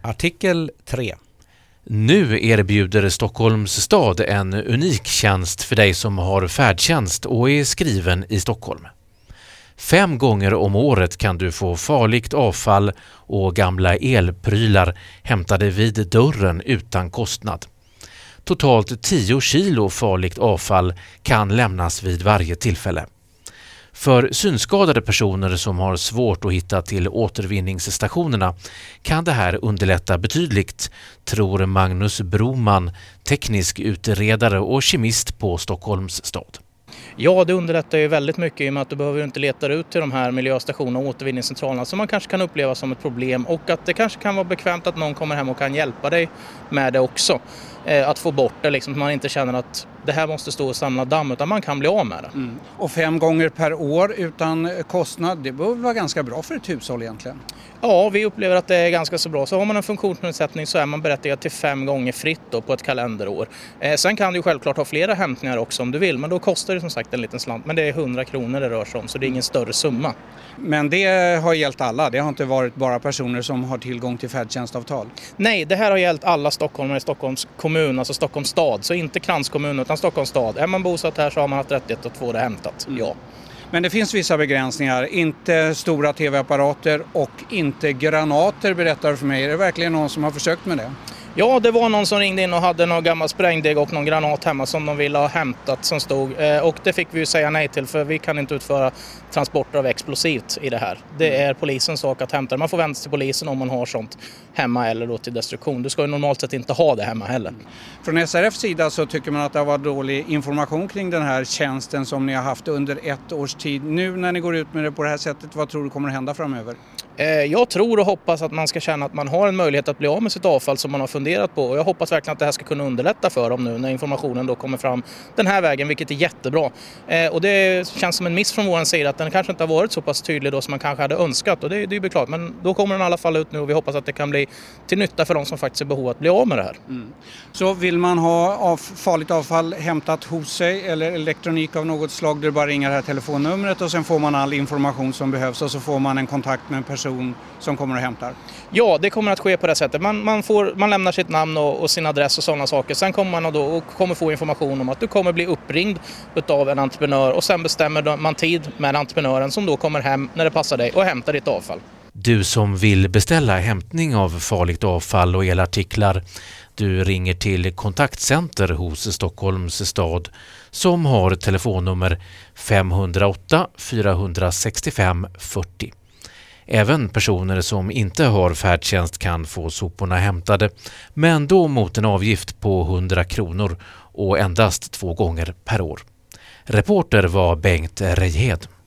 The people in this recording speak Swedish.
Artikel 3. Nu erbjuder Stockholms stad en unik tjänst för dig som har färdtjänst och är skriven i Stockholm. 5 gånger om året kan du få farligt avfall och gamla elprylar hämtade vid dörren utan kostnad. Totalt 10 kilo farligt avfall kan lämnas vid varje tillfälle. För synskadade personer som har svårt att hitta till återvinningsstationerna kan det här underlätta betydligt, tror Magnus Broman, teknisk utredare och kemist på Stockholms stad. Ja, det underlättar ju väldigt mycket i och med att du behöver inte leta ut till de här miljöstationerna och återvinningscentralerna som man kanske kan uppleva som ett problem, och att det kanske kan vara bekvämt att någon kommer hem och kan hjälpa dig med det också. Att få bort det, liksom, att man inte känner att det här måste stå och samla damm, utan man kan bli av med det. Och 5 gånger per år utan kostnad, det bör vara ganska bra för ett hushåll egentligen. Ja, vi upplever att det är ganska så bra. Så har man en funktionsnedsättning så är man berättigad till 5 gånger fritt då på ett kalenderår. Sen kan du självklart ha flera hämtningar också om du vill, men då kostar det som sagt en liten slant. Men det är 100 kronor det rör sig om, så det är ingen större summa. Men det har gällt alla, det har inte varit bara personer som har tillgång till färdtjänstavtal? Nej, det här har gällt alla stockholmare i Stockholms kommun, alltså Stockholms stad. Så inte kranskommun utan Stockholms stad. Är man bosatt här så har man haft rättighet att få det hämtat, ja. Men det finns vissa begränsningar, inte stora tv-apparater och inte granater, berättar för mig. Är det verkligen någon som har försökt med det? Ja, det var någon som ringde in och hade någon gammal sprängdeg och någon granat hemma som de ville ha hämtat som stod. Och det fick vi ju säga nej till, för vi kan inte utföra transporter av explosivt i det här. Det är polisens sak att hämta det. Man får vända sig till polisen om man har sånt hemma eller då till destruktion. Du ska ju normalt sett inte ha det hemma heller. Från SRFs sida så tycker man att det har varit dålig information kring den här tjänsten som ni har haft under 1 års tid. Nu när ni går ut med det på det här sättet, vad tror du kommer att hända framöver? Jag tror och hoppas att man ska känna att man har en möjlighet att bli av med sitt avfall som man har funderat på. Och jag hoppas verkligen att det här ska kunna underlätta för dem nu när informationen då kommer fram den här vägen, vilket är jättebra. Och det känns som en miss från vår sida att den kanske inte har varit så pass tydlig då som man kanske hade önskat. Och det är ju beklagligt, men då kommer den i alla fall ut nu och vi hoppas att det kan bli till nytta för de som faktiskt är behov av att bli av med det här. Så vill man ha farligt avfall hämtat hos sig eller elektronik av något slag, där bara ringer det här telefonnumret och sen får man all information som behövs och så får man en kontakt med en person som kommer och hämtar? Ja, det kommer att ske på det sättet. Man lämnar sitt namn och sin adress och sådana saker. Sen kommer man och kommer få information om att du kommer bli uppringd av en entreprenör, och sen bestämmer man tid med entreprenören som då kommer hem när det passar dig och hämtar ditt avfall. Du som vill beställa hämtning av farligt avfall och elartiklar, du ringer till kontaktcenter hos Stockholms stad som har telefonnummer 508 465 40. Även personer som inte har färdtjänst kan få soporna hämtade, men då mot en avgift på 100 kronor och endast 2 gånger per år. Reporter var Bengt Rejhed.